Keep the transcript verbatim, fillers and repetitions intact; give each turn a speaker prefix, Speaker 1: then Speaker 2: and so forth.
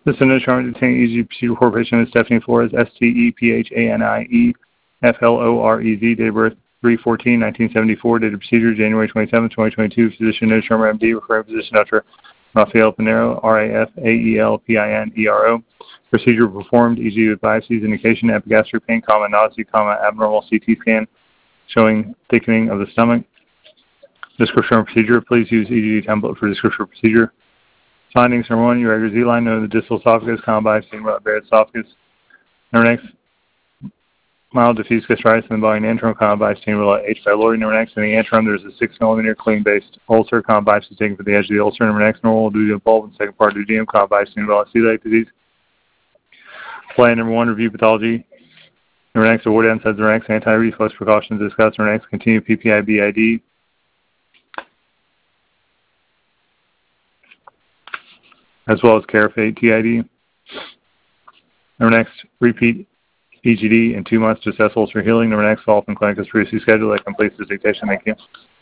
Speaker 1: This is a detaining E G procedure for patient is Stephanie Flores, S T E P H A N I E F L O R E Z, date of birth three fourteen nineteen seventy-four, date of procedure January twenty-seventh, twenty twenty-two, physician no Shermer M D, referring physician Doctor Rafael Pinero, R A F A E L P I N E R O. Procedure performed, E G with biopsies, indication, epigastric pain, comma, nausea, comma, abnormal C T scan showing thickening of the stomach. Description of procedure, please use E G template for description of procedure. Findings, number one, irregular Z-line, known the distal esophagus, comma, biopsy, Barrett's esophagus. Number next, mild diffuse gastritis in the body and antrum, comma, biopsy, H. pylori. Number next, in the antrum, there's a six millimeter clean-based ulcer, comma, biopsy taken from the edge of the ulcer. Number next, normal duodenal bulb and second part duodenum, comma, biopsy, celiac disease. Plan number one, review pathology. Number next, award NSAIDs. Number next, anti-reflux precautions discussed. Number next, continue P P I B I D. As well as Carafate T I D. Number next, repeat E G D in two months to assess ulcer healing. Number next, follow-up in clinic as previously scheduled. That completes this dictation. Thank you.